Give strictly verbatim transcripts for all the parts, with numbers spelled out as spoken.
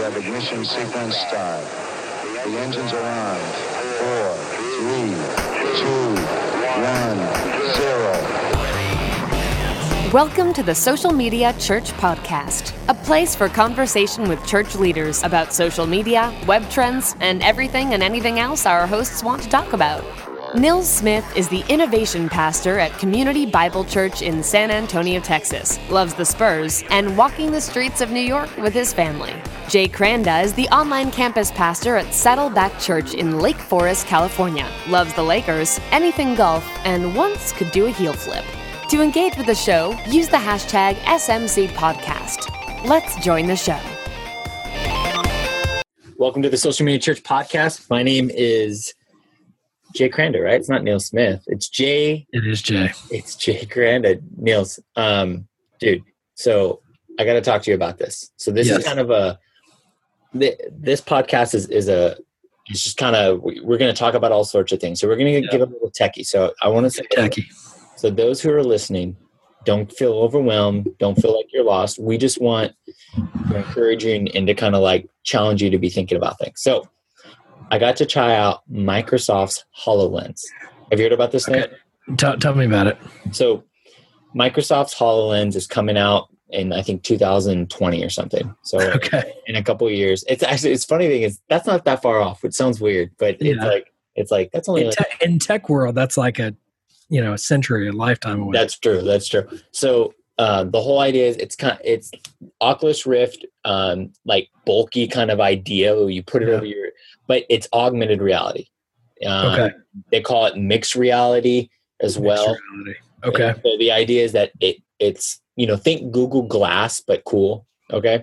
have ignition sequence start. The engines are on. Four, three, two, one, zero. Welcome to the Social Media Church Podcast, a place for conversation with church leaders about social media, web trends, and everything and anything else our hosts want to talk about. Nils Smith is the innovation pastor at Community Bible Church in San Antonio, Texas, loves the Spurs, and walking the streets of New York with his family. Jay Kranda is the online campus pastor at Saddleback Church in Lake Forest, California, loves the Lakers, anything golf, and once could do a heel flip. To engage with the show, use the hashtag S M C Podcast. Let's join the show. Welcome to the Social Media Church Podcast. My name is Jay Kranda, right? It's not Neil Smith. It's Jay. It is Jay. It's Jay Kranda. Niels, um, dude, so I got to talk to you about this. So this yes. is kind of a, this podcast is, is a, it's just kind of, we're going to talk about all sorts of things. So we're going to yeah. get a little techie. So I want to say, techie. So those who are listening, don't feel overwhelmed. Don't feel like you're lost. We just want to encourage you and, and to kind of like challenge you to be thinking about things. So I got to try out Microsoft's HoloLens. Have you heard about this okay. thing? Tell, tell me about it. So Microsoft's HoloLens is coming out in, I think, two thousand twenty or something. So okay. in a couple of years. It's actually, it's funny thing is that's not that far off, which sounds weird, but yeah. it's like, it's like, that's only in, like, te- in tech world, that's like a, you know, a century, a lifetime away. That's true. That's true. So uh, the whole idea is it's kind of, it's Oculus Rift, um, like bulky kind of idea where you put it yeah. over your, but it's augmented reality. Um, okay. They call it mixed reality as mixed well. Reality. Okay. And so the idea is that it it's, you know, think Google Glass, but cool. Okay.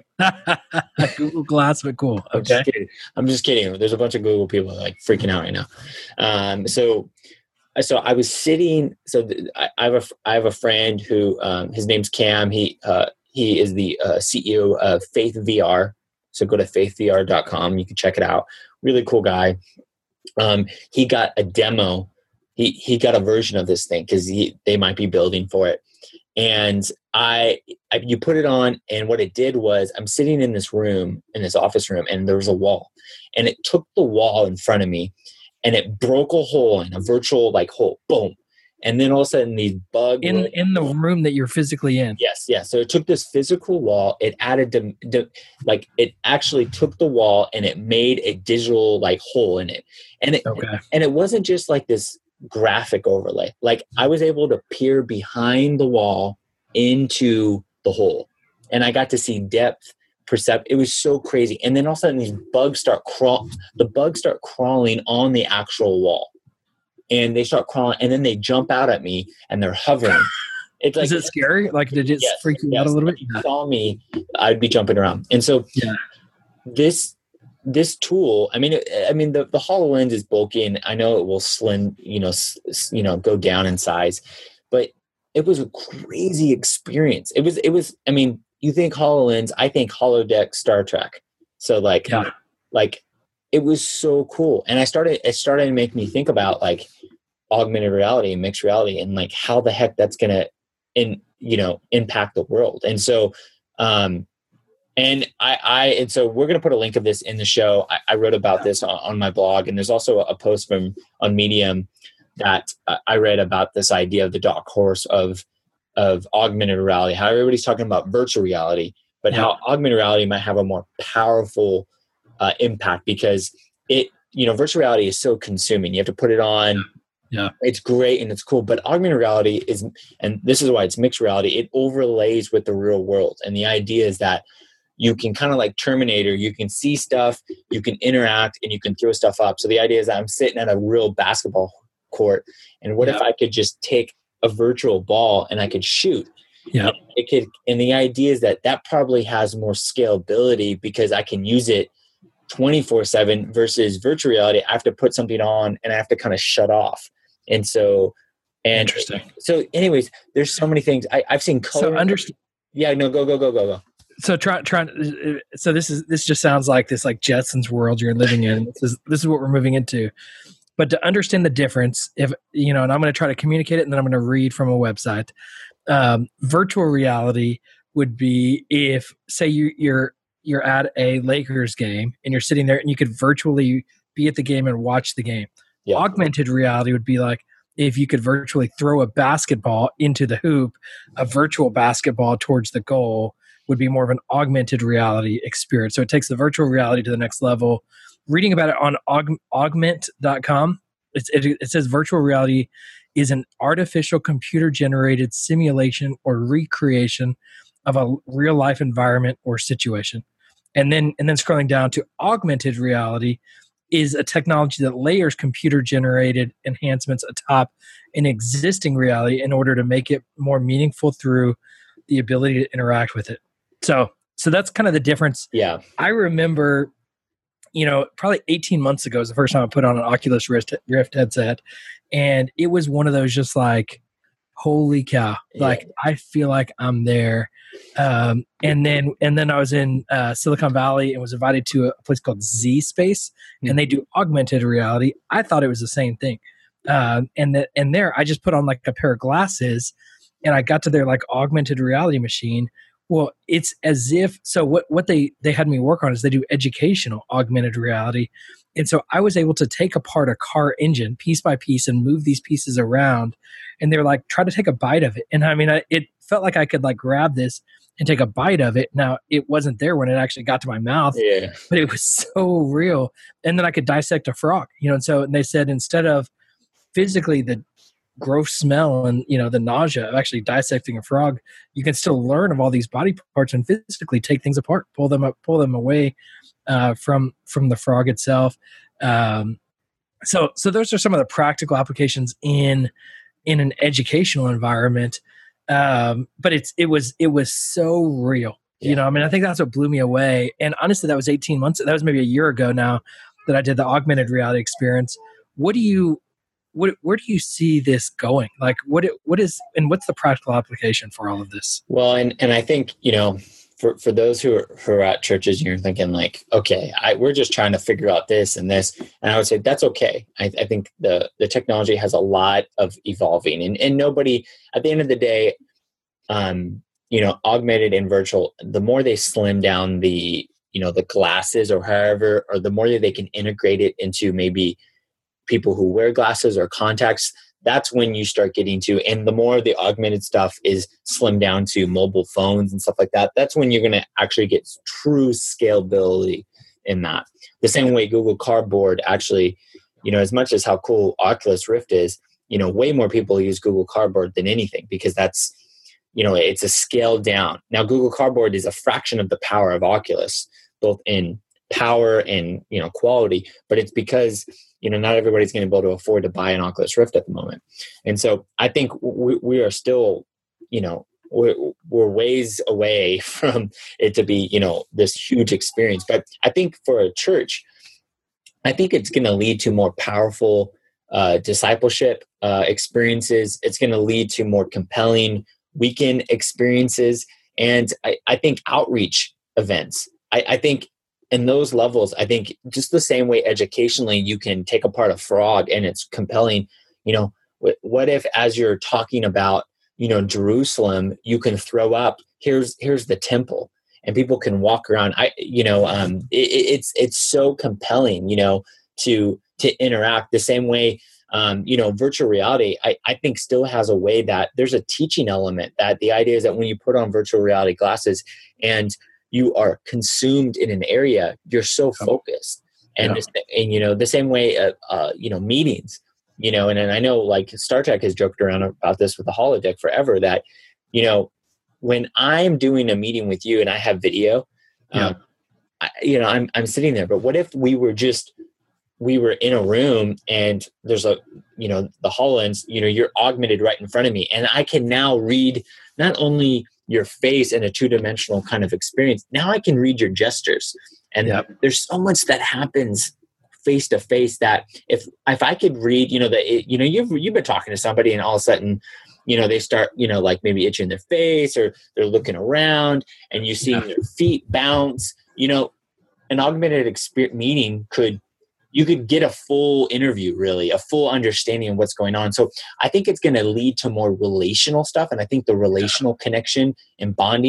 Google Glass, but cool. I'm Okay. Just kidding. I'm just kidding. There's a bunch of Google people like freaking out right now. Um, so, so I was sitting, so th- I, I have a, I have a friend who, um, his name's Cam. He, uh, he is the uh, C E O of Faith V R. So go to faith v r dot com. You can check it out. Really cool guy. Um, he got a demo. He he got a version of this thing because they might be building for it. And I, I, you put it on, and what it did was I'm sitting in this room, in this office room, and there was a wall, and it took the wall in front of me, and it broke a hole in a virtual like hole. Boom. And then all of a sudden these bugs in in the room that you're physically in. Yes, yes. So it took this physical wall, it added to, to like it actually took the wall and it made a digital like hole in it. And it okay. and it wasn't just like this graphic overlay. Like I was able to peer behind the wall into the hole. And I got to see depth, percept. It was so crazy. And then all of a sudden these bugs start crawl the bugs start crawling on the actual wall. And they start crawling, and then they jump out at me, and they're hovering. It's like, is it scary? Like, did it yes, freak you yes. out a little bit? If you saw me, I'd be jumping around. And so, yeah. this this tool, I mean, I mean, the, the HoloLens is bulky, and I know it will slim, you know, s, you know, go down in size, but it was a crazy experience. It was, it was. I mean, you think HoloLens, I think holodeck Star Trek. So, like, yeah. like. It was so cool. And I started, it started to make me think about like augmented reality and mixed reality and like how the heck that's going to, in, you know, impact the world. And so, um, and I, I, and so we're going to put a link of this in the show. I, I wrote about this on, on my blog, and there's also a post from on Medium that uh, I read about this idea of the dark horse of, of augmented reality, how everybody's talking about virtual reality, but yeah. how augmented reality might have a more powerful Uh, impact because it, you know, virtual reality is so consuming. You have to put it on. Yeah. It's great and it's cool, but augmented reality is, and this is why it's mixed reality, it overlays with the real world. And the idea is that you can kind of like Terminator, you can see stuff, you can interact, and you can throw stuff up. So the idea is that I'm sitting at a real basketball court, and what yeah. if I could just take a virtual ball and I could shoot? Yeah. It could, and the idea is that that probably has more scalability because I can use it twenty-four seven versus virtual reality. I have to put something on and I have to kind of shut off. And so, and interesting. So anyways, there's so many things I, I've seen color. So understand. Yeah, no, go, go, go, go, go. So try, try, so this is, this just sounds like this like Jetsons world you're living in. This is, this is what we're moving into. But to understand the difference, if, you know, and I'm going to try to communicate it and then I'm going to read from a website. Um, virtual reality would be if, say you, you're, you're at a Lakers game and you're sitting there and you could virtually be at the game and watch the game. Yeah. Augmented reality would be like if you could virtually throw a basketball into the hoop, a virtual basketball towards the goal would be more of an augmented reality experience. So it takes the virtual reality to the next level. Reading about it on aug- augment dot com, it, it, it says virtual reality is an artificial computer-generated simulation or recreation of a real-life environment or situation. And then, and then scrolling down to augmented reality is a technology that layers computer-generated enhancements atop an existing reality in order to make it more meaningful through the ability to interact with it. So, so that's kind of the difference. Yeah. I remember, you know, probably eighteen months ago was the first time I put on an Oculus Rift, Rift headset. And it was one of those just like, holy cow. Like, yeah. I feel like I'm there. Um, and then, and then I was in uh, Silicon Valley and was invited to a place called Z Space, mm-hmm. and they do augmented reality. I thought it was the same thing. Um, and that, and there I just put on like a pair of glasses and I got to their like augmented reality machine. Well, it's as if, so what, what they, they had me work on is they do educational augmented reality. And so I was able to take apart a car engine piece by piece and move these pieces around. And they're like, try to take a bite of it. And I mean, I, it felt like I could like grab this and take a bite of it. Now, it wasn't there when it actually got to my mouth, yeah. but it was so real. And then I could dissect a frog, you know, and so and they said instead of physically the gross smell and, you know, the nausea of actually dissecting a frog, you can still learn of all these body parts and physically take things apart, pull them up, pull them away uh, from from the frog itself. Um, so so those are some of the practical applications in in an educational environment. Um, but it's it was it was so real. Yeah. You know, I mean, I think that's what blew me away. And honestly, that was eighteen months. That was maybe a year ago now that I did the augmented reality experience. What do you What, where do you see this going? Like, what what is and what's the practical application for all of this? Well, and and I think, you know, for, for those who are, who are at churches, and you're thinking like, okay, I, we're just trying to figure out this and this, and I would say that's okay. I, I think the the technology has a lot of evolving, and and nobody at the end of the day, um, you know, augmented and virtual. The more they slim down the you know the glasses or however, or the more that they can integrate it into maybe people who wear glasses or contacts, that's when you start getting to, and the more the augmented stuff is slimmed down to mobile phones and stuff like that, that's when you're going to actually get true scalability in that. The same way Google Cardboard actually, you know, as much as how cool Oculus Rift is, you know, way more people use Google Cardboard than anything because that's, you know, it's a scaled down. Now, Google Cardboard is a fraction of the power of Oculus, both in power and, you know, quality, but it's because, you know, not everybody's going to be able to afford to buy an Oculus Rift at the moment. And so I think we, we are still, you know, we're, we're ways away from it to be, you know, this huge experience. But I think for a church, I think it's going to lead to more powerful uh, discipleship uh, experiences. It's going to lead to more compelling weekend experiences. And I, I think outreach events. I, I think in those levels, I think just the same way educationally you can take apart a frog and it's compelling, you know, what, what if as you're talking about, you know, Jerusalem, you can throw up, here's, here's the temple and people can walk around. I, you know, um, it, it's, it's so compelling, you know, to, to interact the same way. Um, you know, virtual reality, I, I think still has a way that there's a teaching element that the idea is that when you put on virtual reality glasses and you are consumed in an area, you're so focused. And, yeah. this, and you know, the same way, uh, uh, you know, meetings, you know, and, and I know like Star Trek has joked around about this with the holodeck forever that, you know, when I'm doing a meeting with you and I have video, yeah. um, I, you know, I'm, I'm sitting there, but what if we were just, we were in a room and there's a, you know, the HoloLens, you know, you're augmented right in front of me. And I can now read not only your face in a two-dimensional kind of experience. Now I can read your gestures. And yep. there's so much that happens face to face that if, if I could read, you know, that, you know, you've, you've been talking to somebody and all of a sudden, you know, they start, you know, like maybe itching their face or they're looking around and you see yeah. their feet bounce, you know, an augmented experience meeting could, you could get a full interview, really, a full understanding of what's going on. So I think it's going to lead to more relational stuff. And I think the relational connection and bonding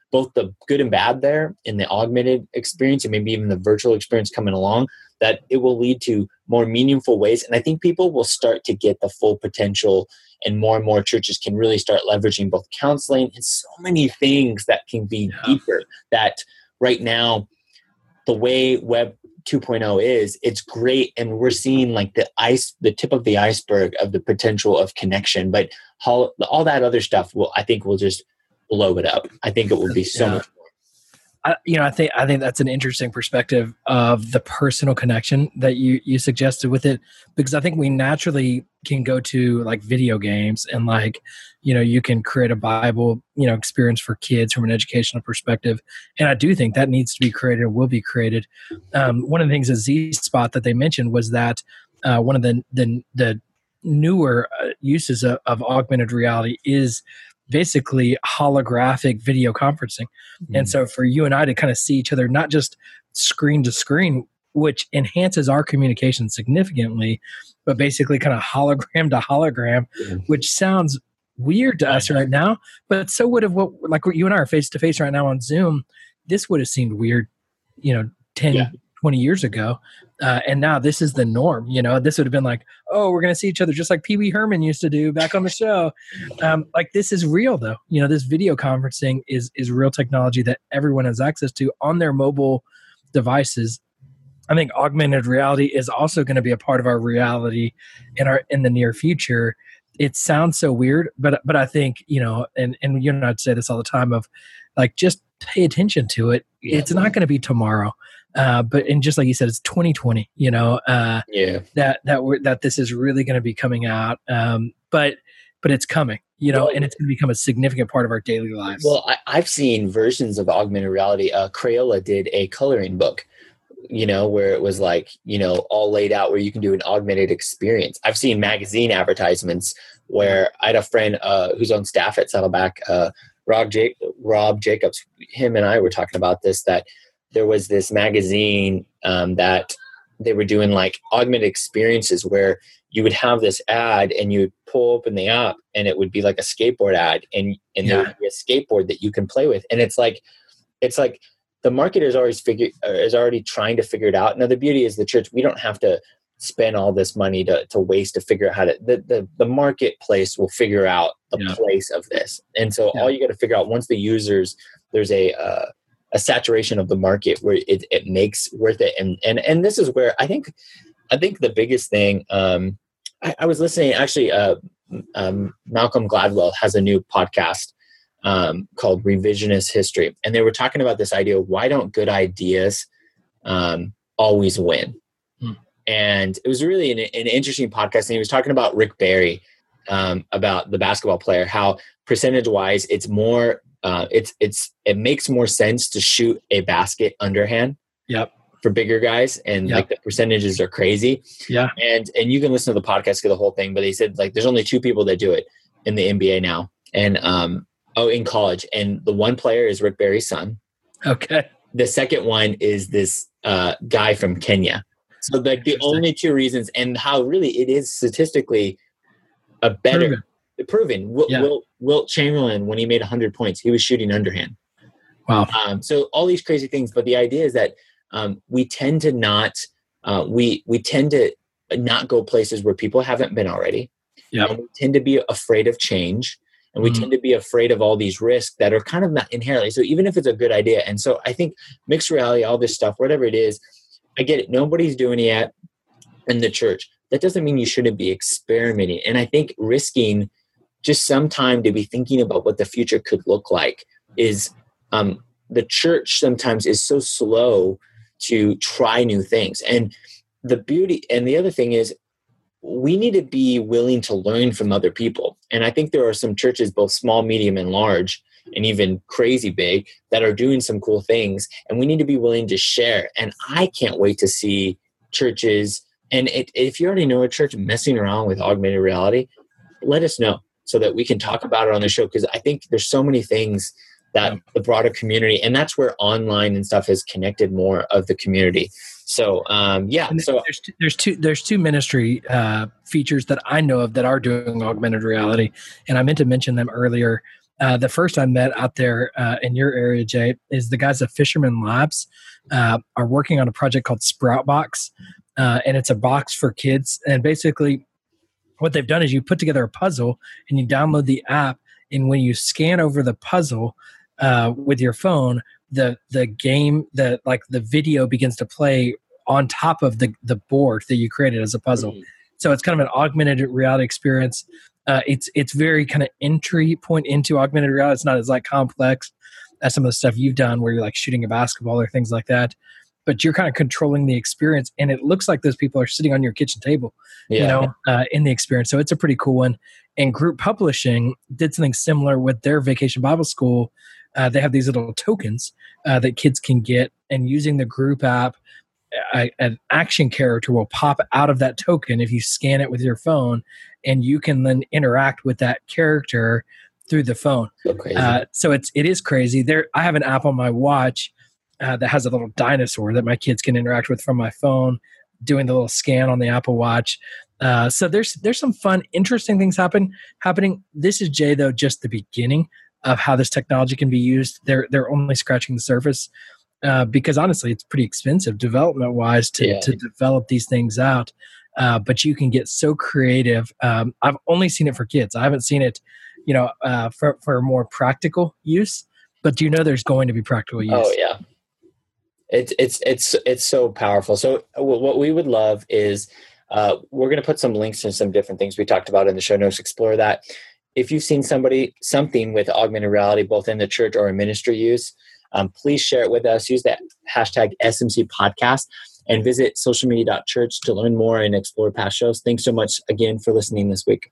both the good and bad there in the augmented experience and maybe even the virtual experience coming along, that it will lead to more meaningful ways. And I think people will start to get the full potential, and more and more churches can really start leveraging both counseling and so many things that can be Yeah. deeper, that right now, the way Web two point oh is, it's great. And we're seeing like the ice, the tip of the iceberg of the potential of connection, but how, all that other stuff will, I think will just blow it up. I think it will be so Yeah. much more. I, you know, I think I think that's an interesting perspective of the personal connection that you you suggested with it, because I think we naturally can go to like video games and like, you know, you can create a Bible, you know, experience for kids from an educational perspective, and I do think that needs to be created and will be created. Um, one of the things at Z Spot that they mentioned was that uh, one of the the, the newer uh, uses of, of augmented reality is basically holographic video conferencing. Mm-hmm. And so for you and I to kind of see each other, not just screen to screen, which enhances our communication significantly, but basically kind of hologram to hologram, mm-hmm. which sounds weird to us right now, but so would have what, like you and I are face to face right now on Zoom. This would have seemed weird, you know, ten, yeah. twenty years ago. Uh, and now this is the norm. You know, this would have been like, oh, we're going to see each other just like Pee Wee Herman used to do back on the show. Um, like this is real though. You know, this video conferencing is is real technology that everyone has access to on their mobile devices. I think augmented reality is also going to be a part of our reality in our in the near future. It sounds so weird, but but I think, you know, and and you and I'd say this all the time of like just pay attention to it. Yeah. It's not going to be tomorrow. Uh, but and just like you said, it's twenty twenty. You know, uh, yeah, that that we're, that this is really going to be coming out. Um, but but it's coming. You know, well, and it's going to become a significant part of our daily lives. Well, I, I've seen versions of augmented reality. Uh, Crayola did a coloring book, you know, where it was like, you know, all laid out where you can do an augmented experience. I've seen magazine advertisements where I had a friend uh, who's on staff at Saddleback, uh, Rob, J- Rob Jacobs. Him and I were talking about this, that there was this magazine um, that they were doing like augmented experiences where you would have this ad and you would pull open the app and it would be like a skateboard ad, and, and yeah. there would be a skateboard that you can play with. And it's like, it's like the market is always figure is already trying to figure it out. Now the beauty is the church, we don't have to spend all this money to, to waste to figure out how to, the, the, the marketplace will figure out the yeah. place of this. And so yeah. all you got to figure out once the users, there's a, uh, a saturation of the market where it, it makes worth it. And, and, and this is where I think, I think the biggest thing, um, I, I was listening, actually, uh, um, Malcolm Gladwell has a new podcast um, called Revisionist History. And they were talking about this idea of why don't good ideas um, always win? Hmm. And it was really an, an interesting podcast. And he was talking about Rick Barry, um, about the basketball player, how percentage wise, it's more, Uh, it's it's it makes more sense to shoot a basket underhand. Yep. For bigger guys, and yep. like the percentages are crazy. Yeah. And and you can listen to the podcast for the whole thing, but they said like there's only two people that do it in the N B A now, and um oh in college, and the one player is Rick Barry's son. Okay. The second one is this uh, guy from Kenya. So like the only two reasons, and how really it is statistically a better. Proven. Proven. Wilt, yeah. Wilt, Wilt Chamberlain, when he made one hundred points, he was shooting underhand. Wow. Um, so all these crazy things, but the idea is that um, we tend to not, uh, we we tend to not go places where people haven't been already. Yeah. We tend to be afraid of change, and we mm-hmm. tend to be afraid of all these risks that are kind of not inherently. So even if it's a good idea, and so I think mixed reality, all this stuff, whatever it is, I get it. Nobody's doing it yet in the church. That doesn't mean you shouldn't be experimenting. And I think risking just some time to be thinking about what the future could look like is um, the church sometimes is so slow to try new things. And the beauty, and the other thing is we need to be willing to learn from other people. And I think there are some churches, both small, medium, and large, and even crazy big, that are doing some cool things. And we need to be willing to share. And I can't wait to see churches. And it, if you already know a church messing around with augmented reality, let us know, so that we can talk about it on the show. Because I think there's so many things that yeah. the broader community, and that's where online and stuff has connected more of the community. So um, yeah, and so there's two, there's two there's two ministry uh, features that I know of that are doing augmented reality, and I meant to mention them earlier. Uh, the first I met out there uh, in your area, Jay, is the guys at Fisherman Labs uh, are working on a project called Sprout Box, uh, and it's a box for kids. And basically, what they've done is you put together a puzzle and you download the app, and when you scan over the puzzle uh, with your phone, the the game, the like the video begins to play on top of the the board that you created as a puzzle. Mm-hmm. So it's kind of an augmented reality experience. Uh, it's it's very kind of entry point into augmented reality. It's not as like complex as some of the stuff you've done where you're like shooting a basketball or things like that. But you're kind of controlling the experience, and it looks like those people are sitting on your kitchen table, yeah. you know, uh, in the experience. So it's a pretty cool one. And Group Publishing did something similar with their Vacation Bible School. Uh, they have these little tokens uh, that kids can get, and using the Group app, a, an action character will pop out of that token if you scan it with your phone, and you can then interact with that character through the phone. So crazy. Uh, so it's it is crazy. There, I have an app on my watch uh, that has a little dinosaur that my kids can interact with from my phone, doing the little scan on the Apple Watch. Uh, so there's there's some fun, interesting things happen happening. This is, Jay, though, just the beginning of how this technology can be used. They're they're only scratching the surface. Uh, because honestly, it's pretty expensive development-wise to, yeah. to develop these things out. Uh, but you can get so creative. Um, I've only seen it for kids. I haven't seen it, you know, uh, for for more practical use. But do you know there's going to be practical use? Oh yeah, it's it's it's it's so powerful. So what we would love is uh, we're going to put some links to some different things we talked about in the show notes. Explore that. If you've seen somebody something with augmented reality, both in the church or in ministry use. Um, please share it with us. Use that hashtag S M C podcast and visit social media dot church to learn more and explore past shows. Thanks so much again for listening this week.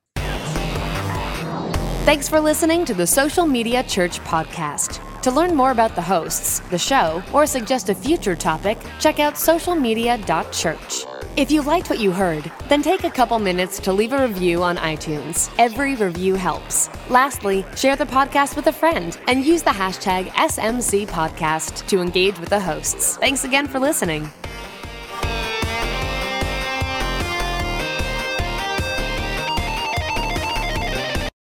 Thanks for listening to the Social Media Church podcast. To learn more about the hosts, the show, or suggest a future topic, check out social media dot church. If you liked what you heard, then take a couple minutes to leave a review on iTunes. Every review helps. Lastly, share the podcast with a friend and use the hashtag S M C podcast to engage with the hosts. Thanks again for listening.